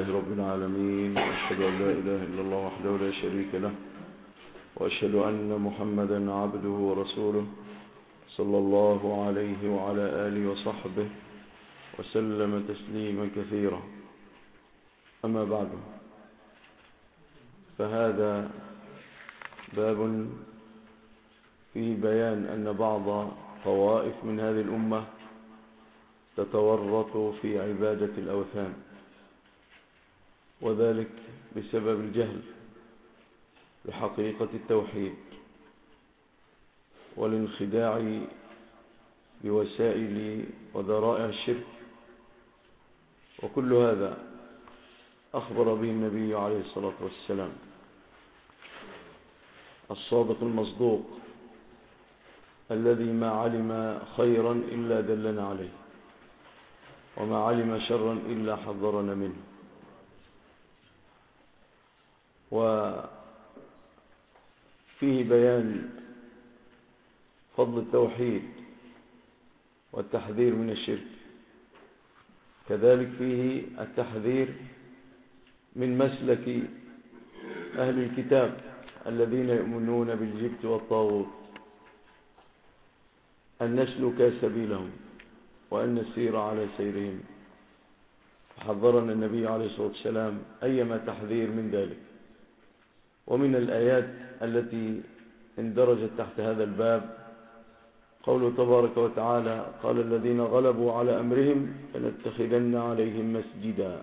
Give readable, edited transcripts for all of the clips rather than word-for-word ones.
لله رب العالمين، وأشهد أن لا إله إلا الله وحده لا شريك له، وأشهد أن محمدا عبده ورسوله صلى الله عليه وعلى آله وصحبه وسلم تسليما كثيرا. أما بعد، فهذا باب فيه بيان أن بعض طوائف من هذه الأمة تتورط في عبادة الأوثان، وذلك بسبب الجهل بحقيقة التوحيد والانخداع بوسائل وذرائع الشرك. وكل هذا أخبر به النبي عليه الصلاة والسلام الصادق المصدوق الذي ما علم خيرا إلا دلنا عليه، وما علم شرا إلا حذرنا منه. وفيه بيان فضل التوحيد والتحذير من الشرك، كذلك فيه التحذير من مسلك أهل الكتاب الذين يؤمنون بالجبت والطاغوت، أن نسلك سبيلهم وأن نسير على سيرهم. حذرنا النبي عليه الصلاة والسلام أيما تحذير من ذلك. ومن الآيات التي اندرجت تحت هذا الباب قوله تبارك وتعالى: قال الذين غلبوا على أمرهم لنتخذن عليهم مسجدا.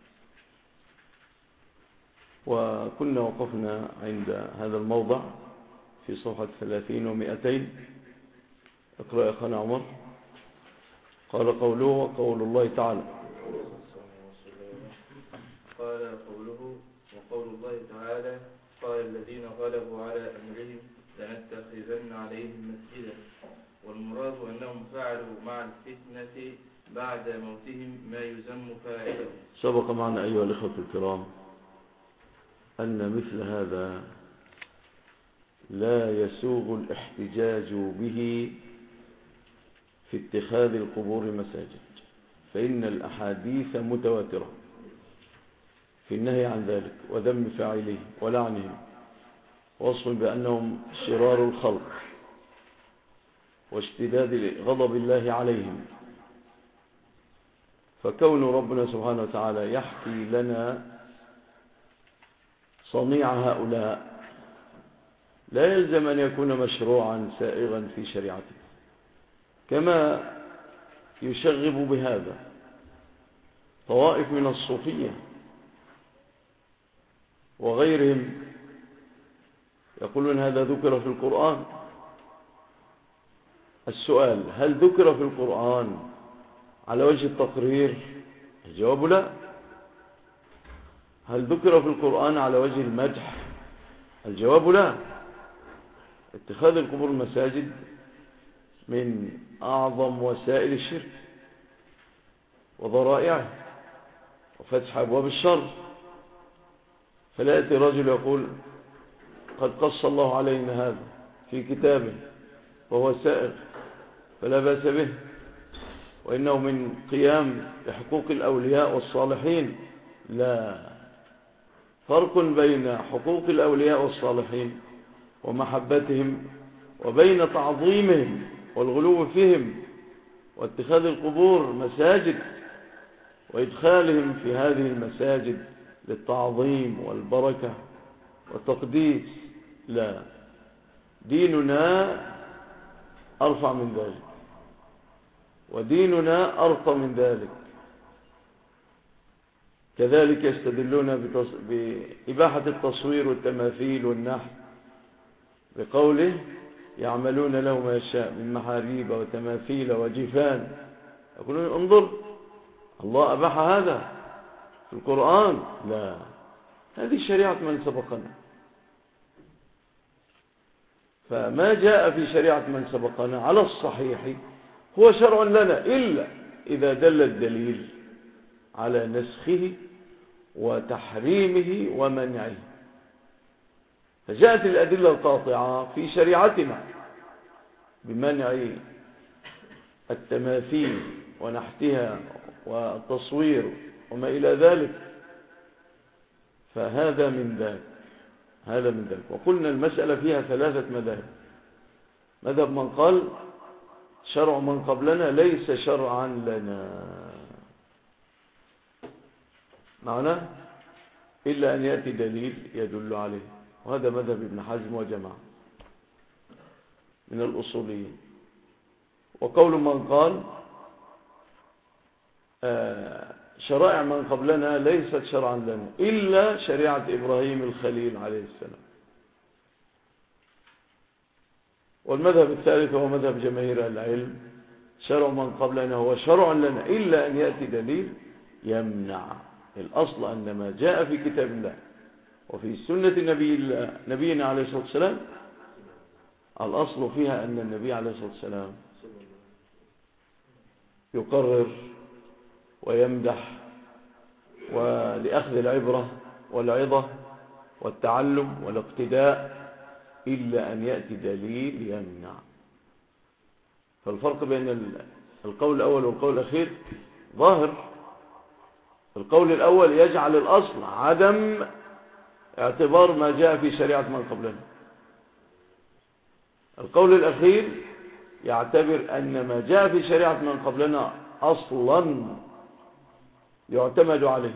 وكنا وقفنا عند هذا الموضع في صفحة 30 و200. اقرأ يا أخانا عمر. قال قوله وقول الله تعالى. قال قوله وقول الله تعالى: قال الذين غلبوا على أمرهم لنتخذن عليهم مسجدا. والمراد أنهم فعلوا مع الفتنة بعد موتهم ما يذم فاعله. سبق معنا أيها الإخوة الكرام أن مثل هذا لا يسوغ الاحتجاج به في اتخاذ القبور مساجد، فإن الأحاديث متواترة في النهي عن ذلك وذم فاعله ولعنهم، وصف بأنهم شرار الخلق واشتداد غضب الله عليهم. فكون ربنا سبحانه وتعالى يحكي لنا صنيع هؤلاء لا يلزم أن يكون مشروعا سائغا في شريعته، كما يشغب بهذا طوائف من الصوفية وغيرهم يقولون هذا ذكر في القرآن. السؤال: هل ذكر في القرآن على وجه التقرير؟ الجواب لا. هل ذكر في القرآن على وجه المدح؟ الجواب لا. اتخاذ القبور مساجد من أعظم وسائل الشرك وضرائعه وفتح أبواب الشر. فلا يأتي رجل يقول قد قص الله علينا هذا في كتابه وهو سائغ فلا بأس به، وإنه من قيام بحقوق الأولياء والصالحين. لا فرق بين حقوق الأولياء والصالحين ومحبتهم وبين تعظيمهم والغلو فيهم واتخاذ القبور مساجد وإدخالهم في هذه المساجد للتعظيم والبركة والتقديس. لا، ديننا أرفع من ذلك، وديننا أرقى من ذلك. كذلك يستدلون بإباحة التصوير والتماثيل والنحت بقوله: يعملون له ما يشاء من محاريب وتماثيل وجفان. يقولون انظر، الله أباح هذا في القرآن. لا، هذه شريعة من سبقنا. فما جاء في شريعة من سبقنا على الصحيح هو شرع لنا، إلا إذا دل الدليل على نسخه وتحريمه ومنعه. فجاءت الأدلة القاطعة في شريعتنا بمنع التماثيل ونحتها والتصوير وما إلى ذلك، فهذا من ذلك، هذا من ذلك. وقلنا المسألة فيها 3 مذاهب. مذهب من قال شرع من قبلنا ليس شرعا لنا، معناه إلا أن يأتي دليل يدل عليه، وهذا مذهب ابن حزم وجماعة من الأصوليين. وقول من قال شرائع من قبلنا ليست شرعا لنا إلا شريعة إبراهيم الخليل عليه السلام. والمذهب الثالث هو مذهب جماهير العلم، شرع من قبلنا هو شرع لنا إلا أن يأتي دليل يمنع. الأصل أن ما جاء في كتاب الله وفي سنة نبينا عليه الصلاة والسلام، الأصل فيها أن النبي عليه الصلاة والسلام يقرر ويمدح ولأخذ العبرة والعظة والتعلم والاقتداء، إلا أن يأتي دليل يمنع. فالفرق بين القول الأول والقول الأخير ظاهر. القول الأول يجعل الأصل عدم اعتبار ما جاء في شريعة من قبلنا. القول الأخير يعتبر أن ما جاء في شريعة من قبلنا أصلا يعتمد عليه،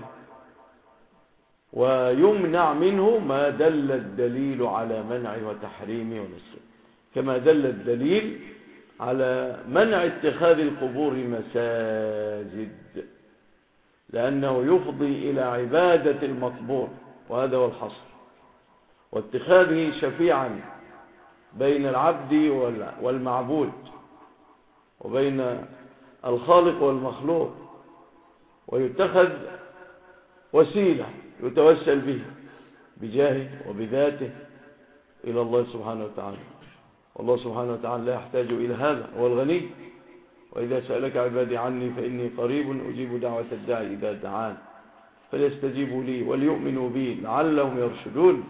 ويمنع منه ما دل الدليل على منعه وتحريمه ونسخه، كما دل الدليل على منع اتخاذ القبور مساجد، لأنه يفضي إلى عبادة المقبور، وهذا هو الحصر، واتخاذه شفيعا بين العبد والمعبود، وبين الخالق والمخلوق، ويتخذ وسيلة يتوسل به بجاهه وبذاته إلى الله سبحانه وتعالى. والله سبحانه وتعالى لا يحتاج إلى هذا، هو الغني. وإذا سألك عبادي عني فإني قريب أجيب دعوة الداعي إذا دعان فليستجيبوا لي وليؤمنوا بي لعلهم يرشدون.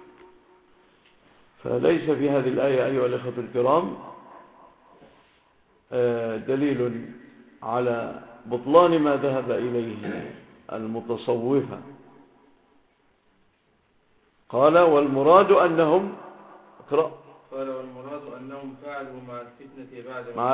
فليس في هذه الآية أيها الأخوة الكرام دليل على بطلان ما ذهب إليه المتصوفة. قال والمراد أنهم اقرأ. قال والمراد أنهم فعلوا مع الفتنة بعد موتهم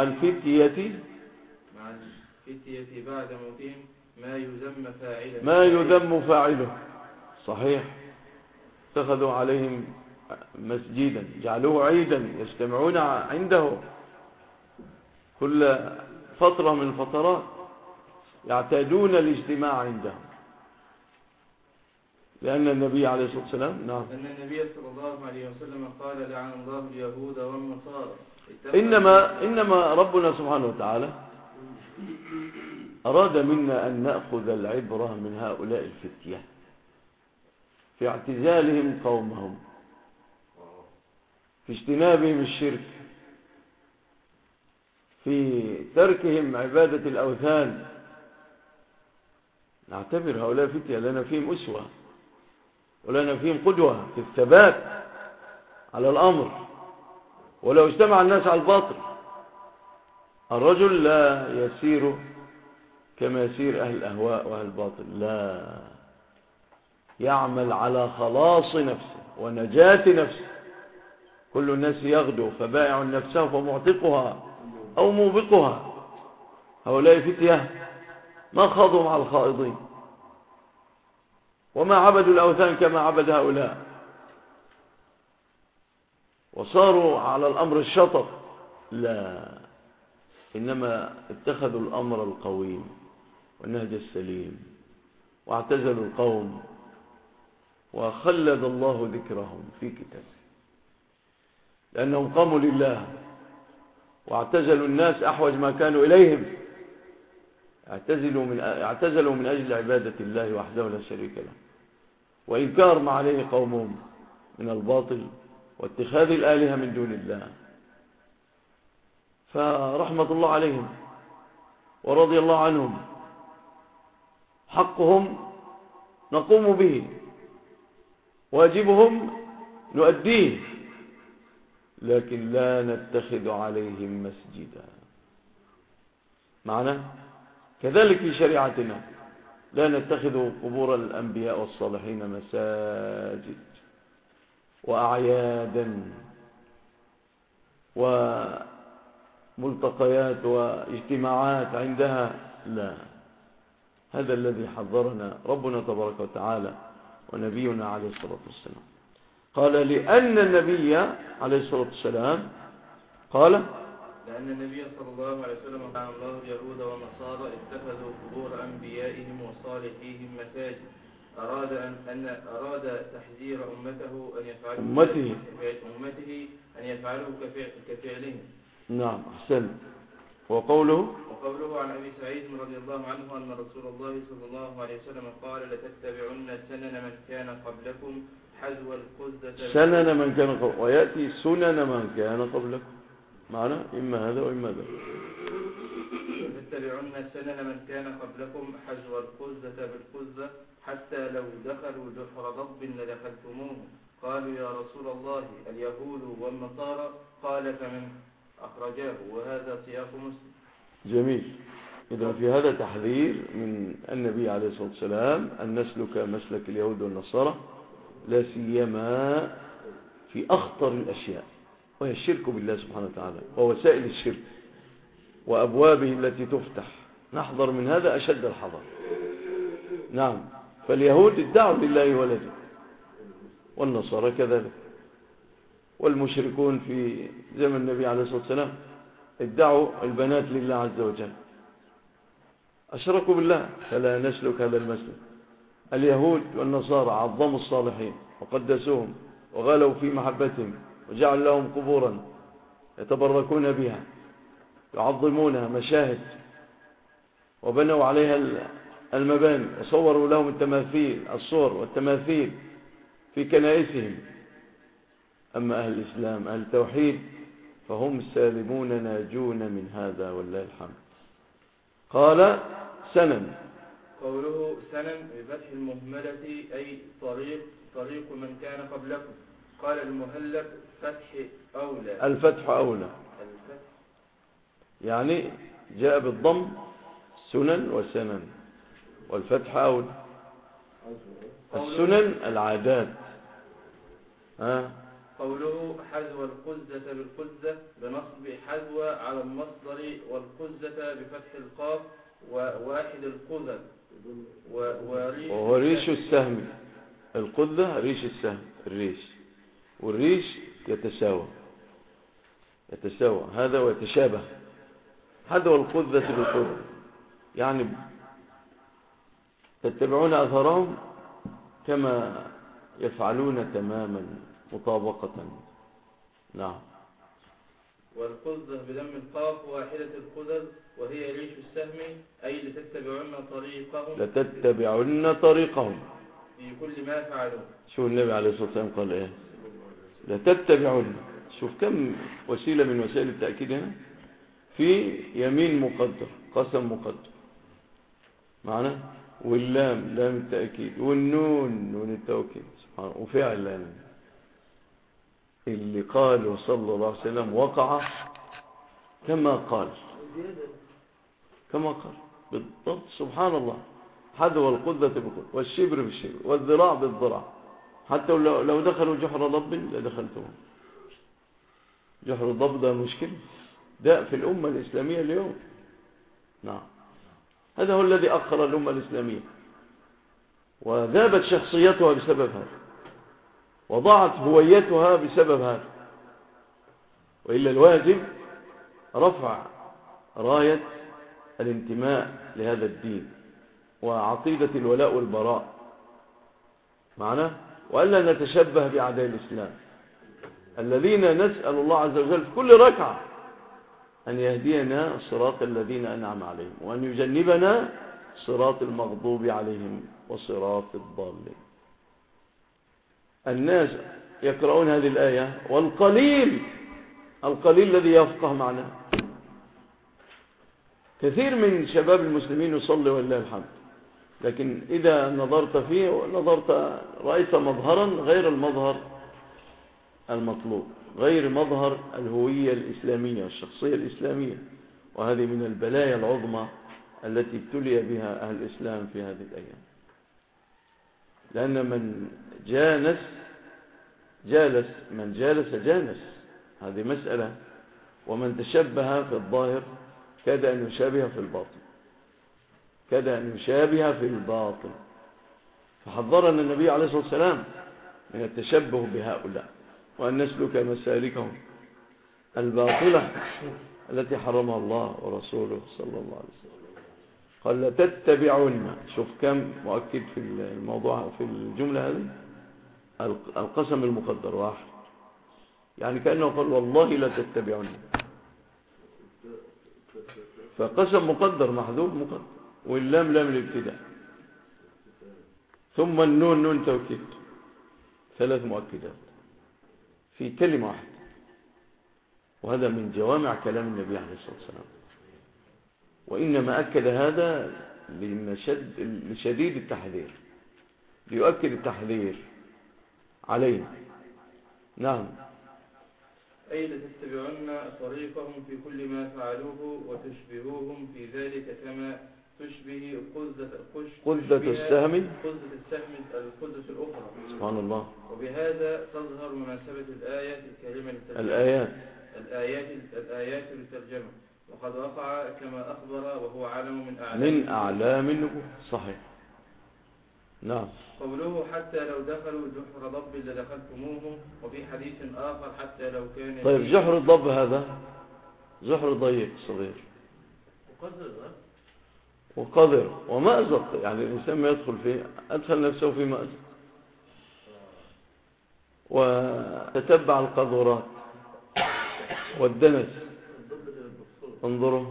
بعد موتهم ما يذم فاعله صحيح. اتخذوا عليهم مسجدا جعلوه عيدا يجتمعون عنده كل فترة من الفترات، يعتادون الاجتماع عنده، لأن النبي عليه الصلاة والسلام أن النبي صلى الله عليه وسلم قال لعن الله اليهود والنصارى. إنما ربنا سبحانه وتعالى أراد منا أن نأخذ العبرة من هؤلاء الفتية في اعتزالهم قومهم، في اجتنابهم الشرك، في تركهم عبادة الأوثان. نعتبر هؤلاء فتية لنا فيهم أسوة ولنا فيهم قدوة في الثبات على الأمر. ولو اجتمع الناس على الباطل، الرجل لا يسير كما يسير أهل الأهواء وأهل الباطل، لا، يعمل على خلاص نفسه ونجاة نفسه. كل الناس يغدو فبائع نفسه فمعتقها أو موبقها. هؤلاء فتية ما خاضوا مع الخائضين، وما عبدوا الأوثان كما عبد هؤلاء، وصاروا على الأمر الشطط، لا، إنما اتخذوا الأمر القويم والنهج السليم، واعتزلوا القوم، وخلد الله ذكرهم في كتابه، لأنهم قاموا لله واعتزلوا الناس أحوج ما كانوا إليهم. اعتزلوا من أجل عبادة الله وحده لا شريك له، وإنكار ما عليه قومهم من الباطل واتخاذ الآلهة من دون الله. فرحمة الله عليهم ورضي الله عنهم، حقهم نقوم به، واجبهم نؤديه، لكن لا نتخذ عليهم مسجدا. معنى كذلك في شريعتنا لا نتخذ قبور الأنبياء والصالحين مساجد وأعيادا وملتقيات واجتماعات عندها، لا. هذا الذي حذرنا ربنا تبارك وتعالى ونبينا عليه الصلاة والسلام. قال لأن النبي عليه الصلاة والسلام قال لأن النبي صلى الله عليه وسلم قال الله اليهود والنصارى اتخذوا قبور أنبيائهم وصالحيهم مساجد، أراد تحذير أمته أن يفعلوا كفعلهم. نعم، أحسن. وقوله عن أبي سعيد رضي الله عنه أن رسول الله صلى الله عليه وسلم قال لتتبعن سنن من كان قبلكم حذو القزة. سنن من كان قبلكم، ويأتي سنن من كان قبلكم، معنى إما هذا وإما ذا. لتتبعن سنن من كان قبلكم حذو القزة بالقزة حتى لو دخلوا جحر ضب لدخلتموه. قالوا يا رسول الله اليهود والنصارى؟ قال فمن أخرجاه. وهذا سياق مسلم. جميل. إذا في هذا تحذير من النبي عليه الصلاة والسلام أن نسلك مسلك اليهود والنصارى، لا سيما في أخطر الأشياء، وهي الشرك بالله سبحانه وتعالى ووسائل الشرك وأبوابه التي تفتح. نحذر من هذا أشد الحذر. نعم، فاليهود ادعوا لله ولدا، والنصارى كذلك، والمشركون في زمن النبي عليه الصلاة والسلام ادعوا البنات لله عز وجل، أشركوا بالله. فلا نسلك هذا المسلك. اليهود والنصارى عظموا الصالحين وقدسوهم وغلوا في محبتهم وجعلوا لهم قبورا يتبركون بها، يعظمونها مشاهد، وبنوا عليها المباني، وصوروا لهم التماثيل، الصور والتماثيل في كنائسهم. أما أهل الإسلام أهل التوحيد فهم سالمون ناجون من هذا والله الحمد. قال سنن. قوله سنن بفتح المهملة أي طريق من كان قبلكم. قال المهلب فتح أولى. الفتح أولى، يعني جاء بالضم سنن وسنن، والفتح أولى. السنن العادات. قوله حذو القزة بالقزة بنصب حذو على المصدر، والقزة بفتح القاف وواحد القزة وهو ريش السهم. القزة ريش السهم، الريش، والريش يتساوى هذا ويتشابه. حذو القزة بالقزة يعني تتبعون أثرهم كما يفعلون تماما مطابقة. نعم. والقزة بدم القاف واحدة القزز وهي ريش السهم أي لتتبعن طريقهم في كل ما فعلوا. شوف النبي عليه الصلاة والسلام قال إيه؟ لتتبعن. شوف كم وسيلة من وسائل التأكيد هنا. في يمين مقدر، قسم مقدر معنا، واللام لام التأكيد، والنون نون التوكيد، سبحان الله. وفعلا اللي قاله صلى الله عليه وسلم وقع كما قال بالضبط. سبحان الله. حذو القذة بالقذة، والشبر بالشبر، والذراع بالذراع، حتى لو دخلوا جحر ضب لدخلتهم. جحر الضب ده مشكلة، ده في الأمة الإسلامية اليوم. نعم، هذا هو الذي أخر الأمة الإسلامية، وذابت شخصيتها بسبب هذا، وضاعت هويتها بسبب هذا. وإلا الواجب رفع راية الانتماء لهذا الدين وعقيدة الولاء والبراء معنا، وألا نتشبه بأعداء الإسلام الذين نسأل الله عز وجل في كل ركعة أن يهدينا صراط الذين أنعم عليهم، وأن يجنبنا صراط المغضوب عليهم وصراط الضالين. الناس يقرؤون هذه الآية، والقليل الذي يفقه معناها. كثير من شباب المسلمين يصلي ولله الحمد، لكن إذا نظرت فيه رأيت مظهرا غير المظهر المطلوب، غير مظهر الهوية الإسلامية والشخصية الإسلامية. وهذه من البلايا العظمى التي ابتلي بها أهل الإسلام في هذه الأيام. لأن من جالس هذه مسألة، ومن تشبه في الظاهر كاد أن يشابه في الباطن. فحذرنا النبي عليه الصلاة والسلام من التشبه بهؤلاء، وأن نسلك مسالكهم الباطلة التي حرمها الله ورسوله صلى الله عليه وسلم. قال لتتبعن، شوف كم مؤكد في الموضوع في الجملة هذه، القسم المقدر واحد، يعني كأنه قال والله لا تتبعن، فقسم مقدر محذوف مقدر، واللام لام الابتداء، ثم النون نون توكيد، 3 مؤكدات في كلمة واحدة. وهذا من جوامع كلام النبي عليه الصلاة والسلام، وإنما أكد هذا لشديد التحذير، ليؤكد التحذير علينا. نعم. أي لتتبعن طريقهم في كل ما فعلوه وتشبهوهم في ذلك كما تشبه قذة السهم القذة الأخرى. سبحان الله. وبهذا تظهر مناسبة الآية الكريمة الآيات للترجمة، وقد وقع كما أخبر وهو علم من أعلام النبوة. صحيح. نعم. قوله حتى لو دخلوا جحر ضب لدخلتموه، وفي حديث آخر حتى لو كان. طيب جحر الضب هذا جحر ضيق صغير وقذر ومأزق، يعني الإنسان ما يدخل فيه أدخل نفسه في مأزق، وتتبع القذورات والدنس. انظروا،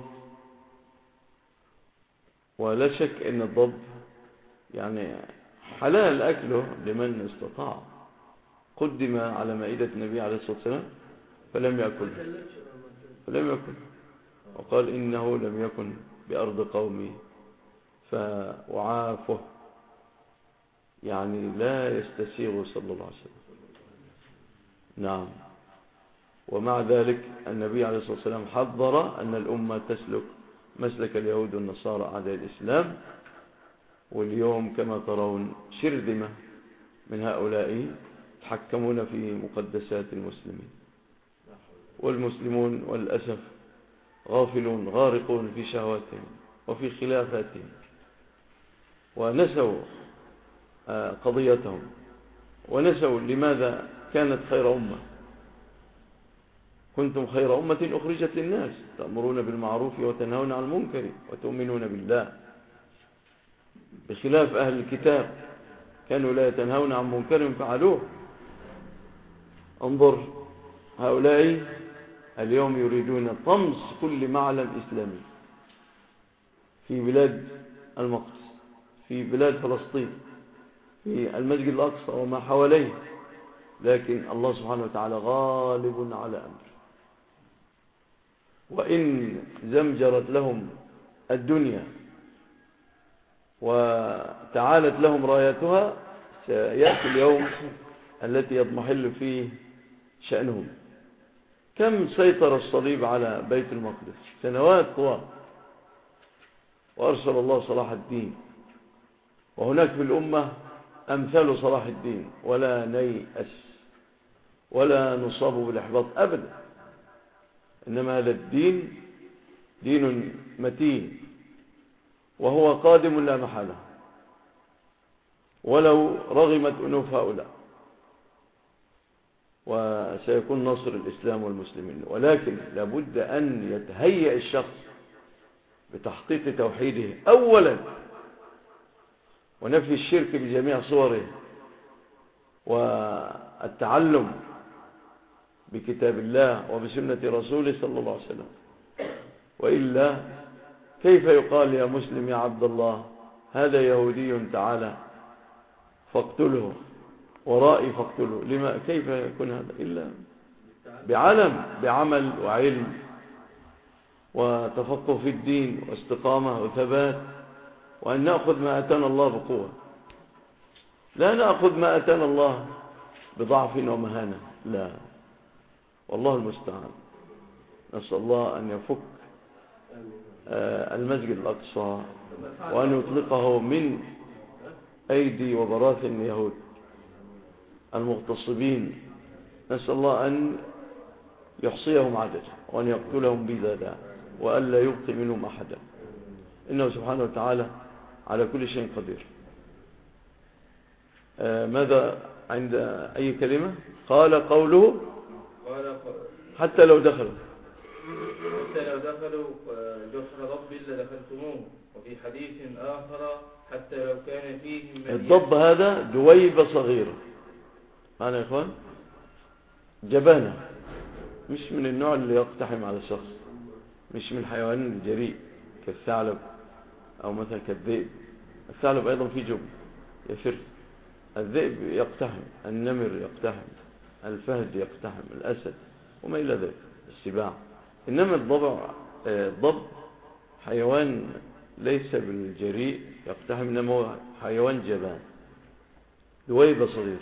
ولا شك ان الضب يعني حلال أكله لمن استطاع، قدم على مائدة النبي عليه الصلاة والسلام فلم يأكل، وقال إنه لم يكن بأرض قومي فأعافه، يعني لا يستسيغ صلى الله عليه وسلم. نعم. ومع ذلك النبي عليه الصلاة والسلام حذر أن الأمة تسلك مسلك اليهود والنصارى أعداء الإسلام، واليوم كما ترون شرذمة من هؤلاء يتحكمون في مقدسات المسلمين، والمسلمون والأسف غافلون غارقون في شهواتهم وفي خلافاتهم، ونسوا قضيتهم، ونسوا لماذا كانت خير أمة. كنتم خير أمة أخرجت للناس تأمرون بالمعروف وتنهون عن المنكر وتؤمنون بالله، بخلاف أهل الكتاب كانوا لا يتنهون عن منكر فعلوه. انظر هؤلاء اليوم يريدون طمس كل معلم إسلامي في بلاد المقدس، في بلاد فلسطين، في المسجد الأقصى وما حواليه، لكن الله سبحانه وتعالى غالب على أمره. وإن زمجرت لهم الدنيا وتعالت لهم رايتها، سيأتي اليوم التي يضمحل فيه شأنهم. كم سيطر الصليب على بيت المقدس؟ سنوات طوال، وأرسل الله صلاح الدين، وهناك في الأمة أمثال صلاح الدين، ولا نيأس ولا نصاب بالإحباط أبدا. إنما هذا الدين دين متين، وهو قادم لا محالة ولو رغمت أنوف هؤلاء، وسيكون نصر الإسلام والمسلمين. ولكن لابد أن يتهيأ الشخص بتحقيق توحيده أولا، ونفي الشرك بجميع صوره، والتعلم بكتاب الله وبسنة رسوله صلى الله عليه وسلم. وإلا كيف يقال يا مسلم يا عبد الله هذا يهودي تعالى فاقتله، ورائي فاقتله؟ لما كيف يكون هذا إلا بعمل وعلم وتفقه في الدين واستقامة وثبات، وأن نأخذ ما أتانا الله بقوة، لا نأخذ ما أتانا الله بضعف ومهانة، لا، والله المستعان. نسأل الله أن يفك المسجد الأقصى، وأن يطلقه من أيدي وبراثن اليهود المغتصبين. نسأل الله أن يحصيهم عددا وأن يقتلهم بذادا وأن لا يبقي منهم أحدا، إنه سبحانه وتعالى على كل شيء قدير. ماذا عند أي كلمة؟ قال قوله حتى لو دخلوا جحر ضب لدخلتموه. وفي حديث آخر حتى لو كان فيهم من الضب هذا دويبة صغيرة، معنا يا إخوان، جبانة، مش من النوع اللي يقتحم على الشخص، مش من الحيوان الجريء كالثعلب أو مثلا كالذئب. الثعلب أيضا فيه جبن يفر، الذئب يقتحم، النمر يقتحم، الفهد يقتحم، الأسد وما إلى ذلك، السباع. إنما الضب حيوان ليس بالجريء يقتحم، إنما هو حيوان جبان دويبة صغير.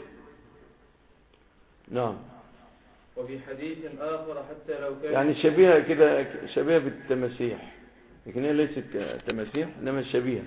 نعم. وفي حديث آخر حتى لو كان يعني شبيهة كده، شبيهة بالتماسيح، لكن هي ليست تماسيح إنما شبيهة.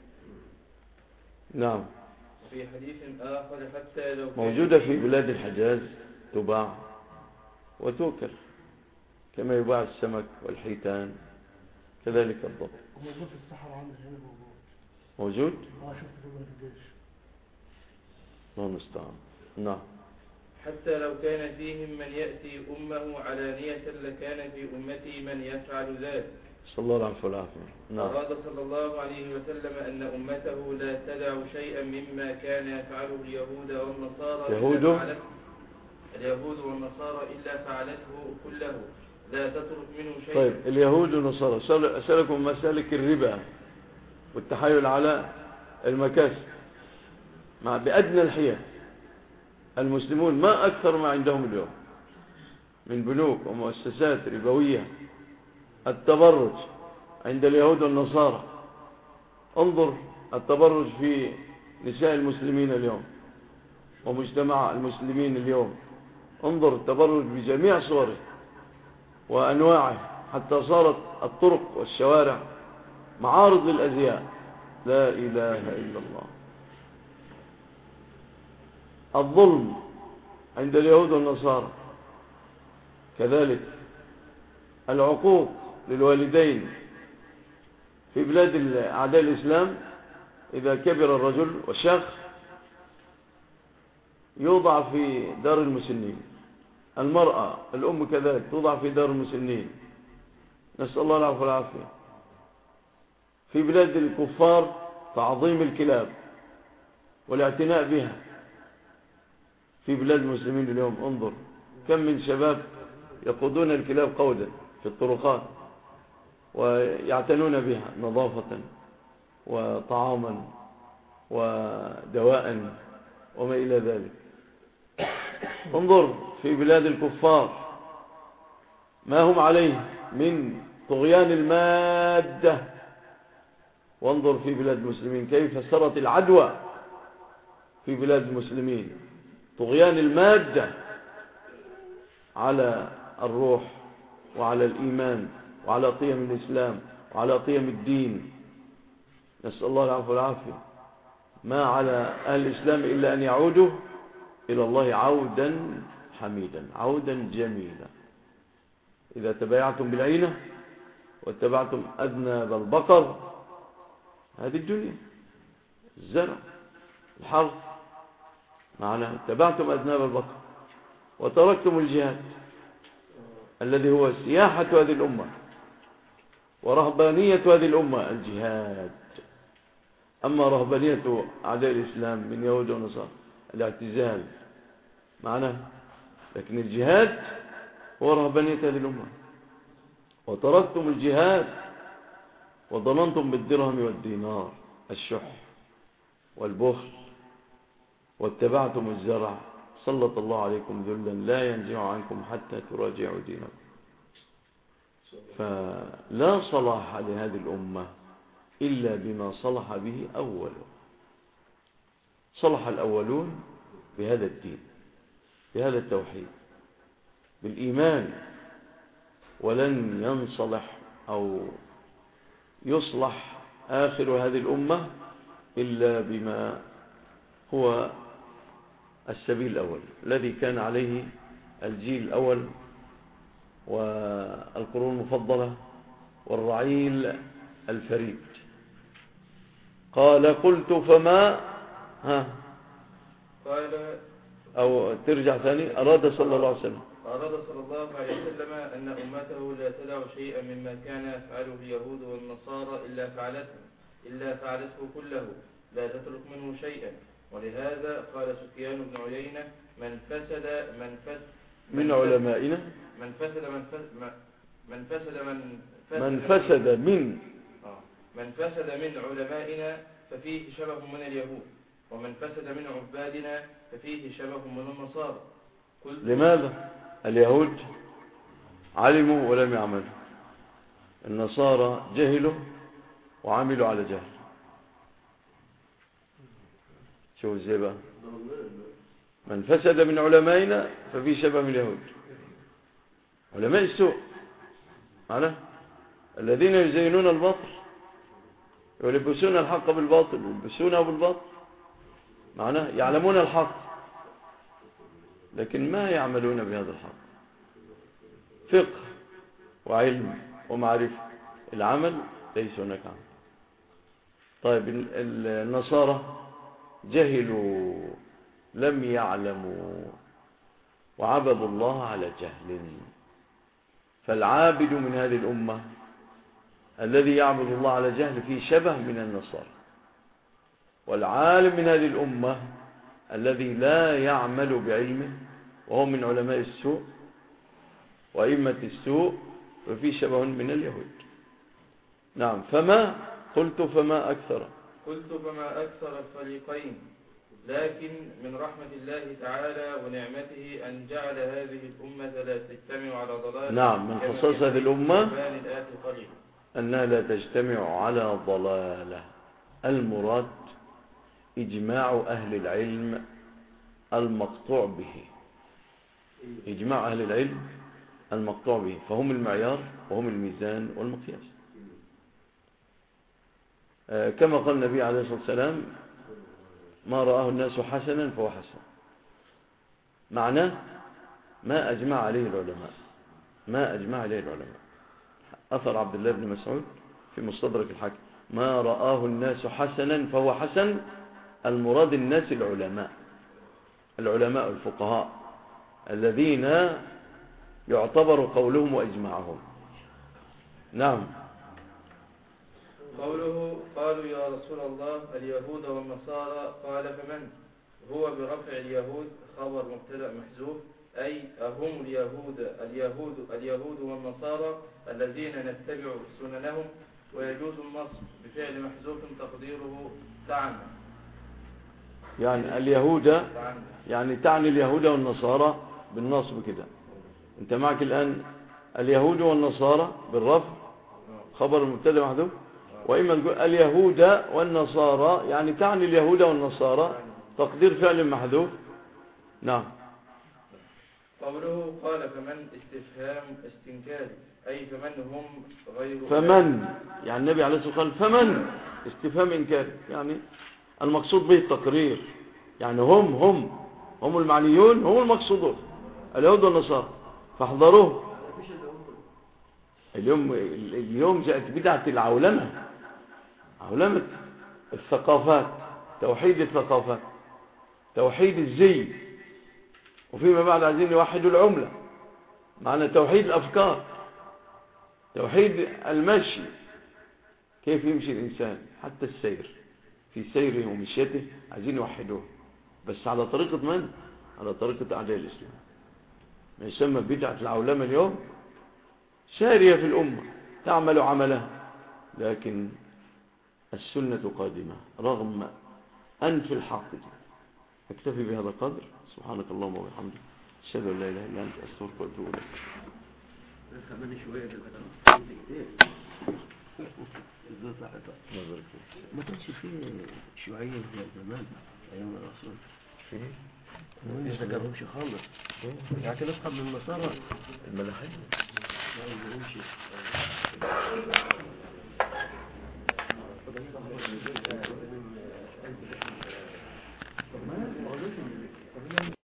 نعم. وفي حديث آخر حتى لو كان موجودة في بلاد الحجاز، تباع وتوكل كما يباع السمك والحيتان، كذلك الضب. موجود في الصحراء عندنا هنا موجود؟ شفته في الجيش. الله المستعان. نعم. حتى لو كان فيهم من يأتي أمه علانية لكان في أمتي من يفعل ذلك. صلى الله عليه وسلم. نعم. أراد صلى الله عليه وسلم أن أمته لا تدع شيئا مما كان يفعله اليهود والنصارى إلا فعلته كله، لا تترك منه شيئا. طيب، اليهود والنصارى سلكوا مسالك الربا والتحايل على المكاسب مع بأدنى الحيل. المسلمون ما أكثر ما عندهم اليوم من بنوك ومؤسسات ربوية. التبرج عند اليهود والنصارى، انظر التبرج في نساء المسلمين اليوم ومجتمع المسلمين اليوم، انظر التبرج بجميع صوره وأنواعه، حتى صارت الطرق والشوارع معارض للأزياء. لا إله إلا الله. الظلم عند اليهود والنصارى كذلك، العقوق للوالدين في بلاد أعداء الإسلام. إذا كبر الرجل والشيخ يوضع في دار المسنين، المرأة الأم كذلك توضع في دار المسنين، نسأل الله العفو والعافية. في بلاد الكفار تعظيم الكلاب والاعتناء بها. في بلاد المسلمين اليوم انظر كم من شباب يقودون الكلاب قودا في الطرقات ويعتنون بها نظافة وطعاما ودواء وما إلى ذلك. انظر في بلاد الكفار ما هم عليه من طغيان المادة، وانظر في بلاد المسلمين كيف سرت العدوى في بلاد المسلمين. طغيان المادة على الروح وعلى الإيمان وعلى قيم الإسلام وعلى قيم الدين، نسأل الله العفو والعافية. ما على أهل الإسلام إلا أن يعودوا إلى الله عودا حميدا، عودا جميلا. إذا تبايعتم بالعينة واتبعتم أذناب البقر، هذه الدنيا، الزرع، الحرث، معنى اتبعتم أذناب البقر وتركتم الجهاد الذي هو سياحة هذه الأمة ورهبانية هذه الأمة، الجهاد. أما رهبانية أعداء الإسلام من يهود ونصارى الاعتزال معناه، لكن الجهاد هو رهبانية هذه الأمة. وتركتم الجهاد وظننتم بالدرهم والدينار، الشح والبخل، واتبعتم الزرع، سلط الله عليكم ذلا لا ينزع عنكم حتى تراجعوا دينكم. فلا صلاح لهذه الأمة إلا بما صلح به أوله. صلح الأولون بهذا الدين، بهذا التوحيد، بالإيمان، ولن ينصلح أو يصلح آخر هذه الأمة إلا بما هو السبيل الأول الذي كان عليه الجيل الأول والقرون المفضلة والرعيل الفريد. قال قلت فما قال أو ترجع ثاني أراد صلى الله عليه وسلم أن أمته لا تدع شيئا مما كان يفعله اليهود والنصارى إلا فعلته كله لا تترك منه شيئا. ولهذا قال سفيان بن عيينة من فسد من علمائنا ففيه شبه من اليهود، ومن فسد من عبادنا ففيه شبه من النصارى. لماذا؟ اليهود علموا ولم يعملوا، النصارى جهلوا وعملوا على جهل. شوف ازاي بقى، من فسد من علمائنا ففيه شبه من اليهود، علماء السوء معنا الذين يزينون الباطل ويلبسون الحق بالباطل ويلبسونه بالباطل، معناه يعلمون الحق لكن ما يعملون بهذا الحق. فقه وعلم ومعرفة، العمل ليس هناك عمل. طيب النصارى جهلوا لم يعلموا وعبدوا الله على جهل. فالعابد من هذه الأمة الذي يعبد الله على جهل فيه شبه من النصارى، والعالم من هذه الأمة الذي لا يعمل بعلمه وهو من علماء السوء وأئمة السوء ففيه شبه من اليهود. نعم. قلت فما أكثر الفريقين، لكن من رحمة الله تعالى ونعمته أن جعل هذه الأمة لا تجتمع على ضلال. نعم، من خصائص هذه الأمة أنها لا تجتمع على ضلالة. المراد إجماع أهل العلم المقطوع به، إجماع أهل العلم المقطوع به، فهم المعيار وهم الميزان والمقياس. كما قال النبي عليه الصلاة والسلام ما رآه الناس حسنا فهو حسن. معناه ما أجمع عليه العلماء. أثر عبد الله بن مسعود في مستدرك الحاكم ما رآه الناس حسنا فهو حسن. المراد الناس العلماء الفقهاء الذين يعتبر قولهم وإجماعهم. نعم. قوله قالوا يا رسول الله اليهود والنصارى، قال فمن؟ هو برفع اليهود خبر مبتدأ محذوف، أي هم اليهود والنصارى الذين نتبع سننهم. ويجوز النصب بفعل محذوف تقديره تعني، يعني اليهود يعني تعني اليهود والنصارى بالنصب كده. انت معك الآن اليهود والنصارى بالرفع خبر المبتدأ محذوف، وإما تقول اليهود والنصارى يعني تعني اليهود والنصارى تقدير فعل محذوف. نعم. قوله قال فمن استفهام استنكاري، أي فمن هم غير فمن، يعني النبي عليه الصلاة والسلام قال فمن استفهام إنكاري، يعني المقصود به التقرير، يعني هم المعنيون، هم المقصودون اليهود والنصارى فاحذروه. اليوم جاءت بدعة العولمة، عولمة الثقافات، توحيد الثقافات، توحيد الزي، وفيما بعد عايزين يوحدوا العملة، معنى توحيد الأفكار، توحيد المشي، كيف يمشي الإنسان حتى السير، في سيره ومشيته عايزين يوحدوه، بس على طريقة من؟ على طريقة أعداء الإسلام. ما يسمى بدعة العولمة اليوم سارية في الأمة تعمل عملها، لكن السنة قادمة رغم أنف الحق. اكتفي بهذا القدر. سبحانك اللهم وبحمدك أشهد أن لا إله إلا أنت أستغفرك وأتوب إليك. ما كانش فيه شيوعية زي زمان أيام الرسول، ما يتجربش خالص، يعني كان أصحاب من النصارى الملاحين ما يمشي. طب ما